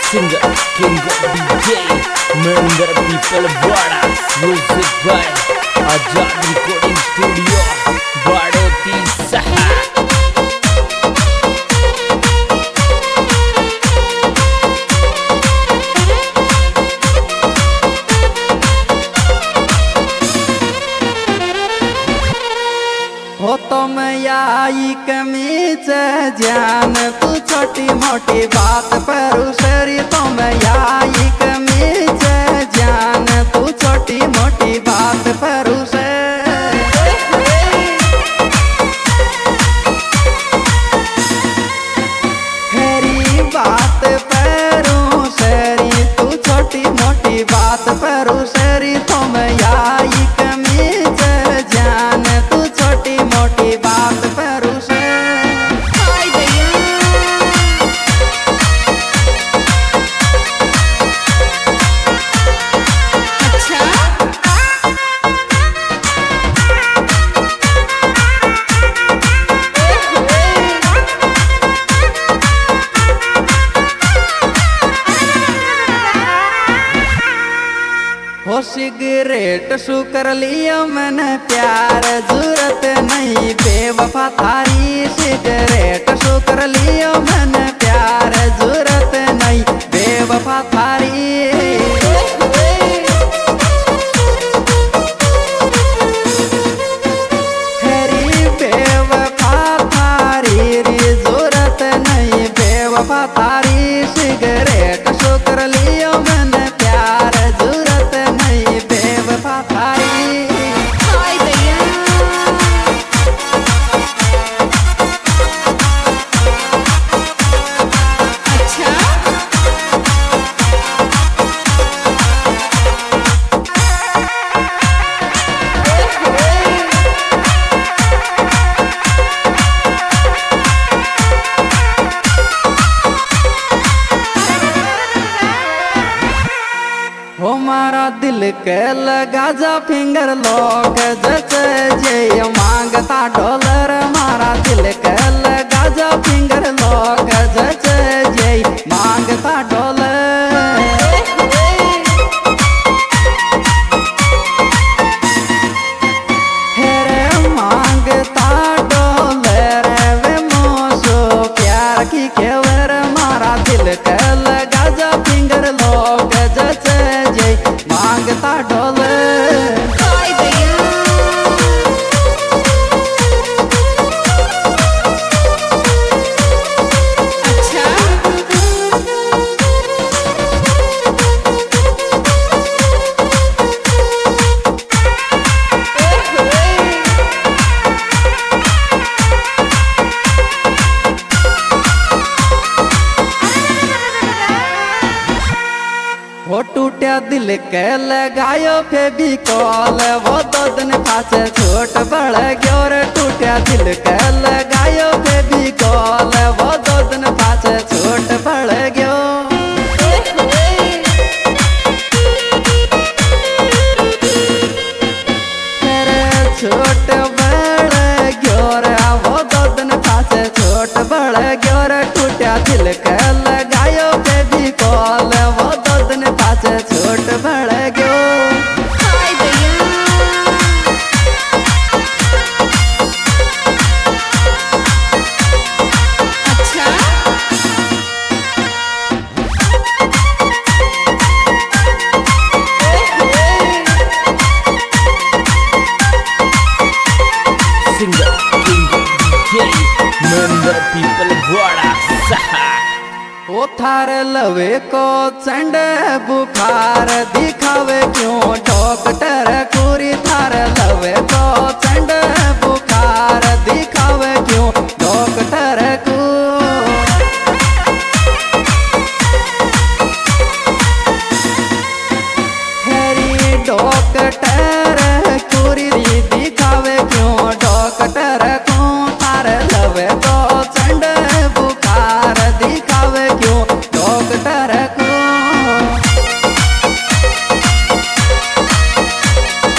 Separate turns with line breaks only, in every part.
Singer, king of DJ, member people bada. Music by Azad Recording Studio, Badoti Saha.
हो तो मैं आई कमीज जान तू छोटी मोटी बात पर उसरी तो मैं आई कमीज जान तू छोटी मोटी बात पर उसे हरी बात पर उसरी तू छोटी मोटी बात पर उसरी तो मैं आई कमीज जान तू छोटी मोटी बात पर उसे हो सिगरेट शू कर लिया मैंने प्यार जरूरत नहीं बेवफा थारी सिगरेट शू कर लिया मैंने प्यार जरूरत नहीं बेवफा थारी हरी बेवफा थारी री जरूरत नहीं बेवफा थारी सिगरेट शू कर लिया मैंने प्यार जरूरत नहीं बेवफा थारी हो मारा दिल के लगा जा फिंगर लोग जैसे जे मांगता डॉलर मारा दिल के लगा जा फिंगर लोग जैसे जे मांगता डॉलर हेरे मांगता डॉलर वे मोसो प्यार की केवर मारा दिल के लगा जा फिंगर लोग जैसे मांगता डॉलर वो टूटा दिल के लगायो फेविकॉल वो दो दिन पासे छोट बढ़ गयो रे टूटा दिल के लगायो फेविकॉल वो दो दिन पासे छोट बढ़ गयो छोट बढ़ गयो रे वो दो दिन पासे छोट बढ़ गयो रे टूटा दिल के लगायो फेविकॉल वो दो दिन पासे छोट बढ़ गयो
Singer, king of DJ, member people bada. Saha.
वो थार लवे को चंड बुखार दिखावे क्यों डॉक्टर पूरी थार लवे को चंड बुखार दिखावे क्यों डॉक्टर को हरी डॉक्टर पूरी दिखावे क्यों डॉक्टर को थार लवे को चंड बुखार दिखावे क्यों डॉक्टर को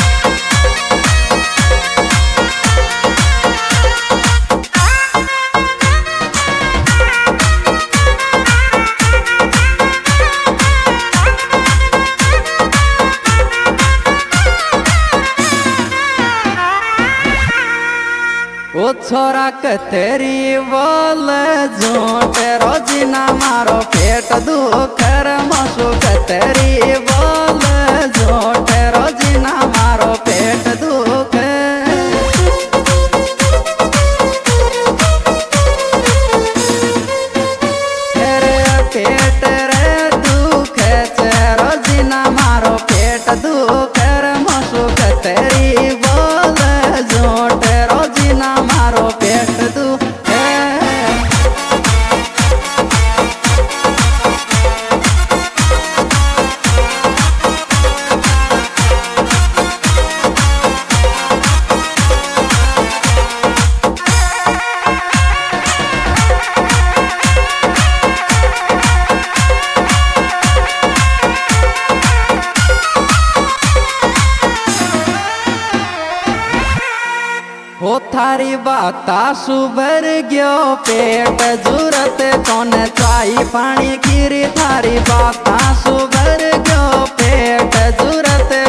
तेरी बोल झूठ रोजीना मारो पेट दुखर मसुक तेरी बोल झूठ रोजीना मारो पेट दुख पेट रे दुख रोजीना मारो पेट दुखर मसुक तेरी बोल झूठ रोजीना मारो पेट दुख हो थारी बाता सुबर गयो पेट जरूरत कौन चाई पानी कीरी थारी बाता सुबर गयो पेट जरूरत